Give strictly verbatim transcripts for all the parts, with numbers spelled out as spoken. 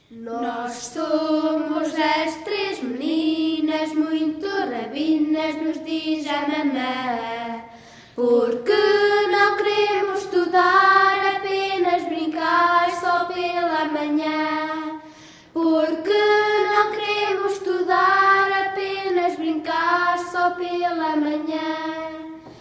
Nós somos as três meninas, muito rabinas, nos diz a mamã. Porque não queremos estudar, apenas brincar só pela manhã. Porque não queremos estudar, apenas brincar só pela manhã.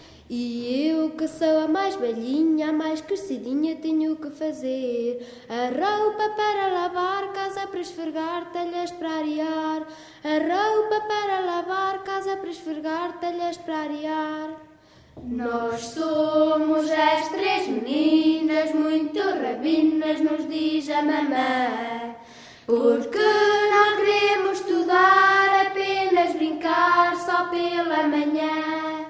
E eu, que sou a mais velhinha, a mais crescidinha, tenho que fazer a roupa para lavar, casa para esfregar, telhas para arear. A roupa para lavar, casa para esfregar, telhas para arear. Nós somos as três meninas, muito rabinas, nos diz a mamã. Porque não queremos estudar, apenas brincar só pela manhã.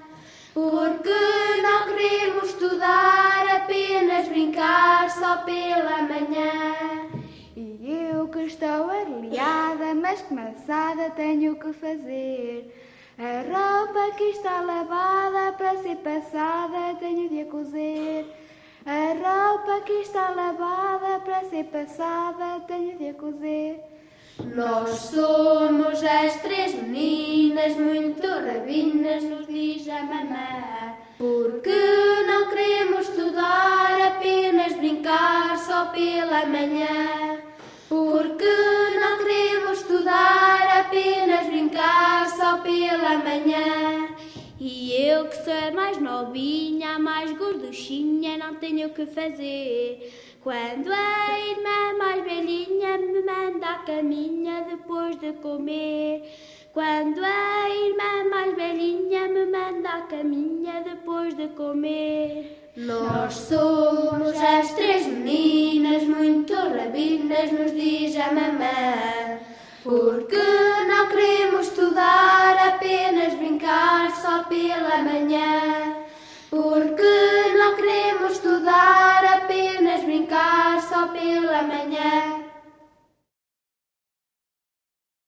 Porque não queremos estudar, apenas brincar só pela manhã. E eu que estou arliada, mas cansada, tenho que fazer a roupa que está lavada para ser passada, tenho de a cozer. A roupa que está lavada para ser passada, tenho de a cozer. Nós somos as três meninas, muito rabinas, nos diz a mamã. Porque não queremos estudar, apenas brincar só pela manhã. Porque não queremos estudar, apenas brincar só pela manhã. E eu, que sou a mais novinha, a mais gorduchinha, não tenho o que fazer. Quando a irmã mais velhinha me manda à caminha depois de comer. Quando a irmã mais velhinha me manda à caminha depois de comer. Nós somos as três meninas, muito rabinas, nos diz a mamã. Porque não queremos estudar, apenas brincar só pela manhã. Porque não queremos estudar, apenas brincar só pela manhã.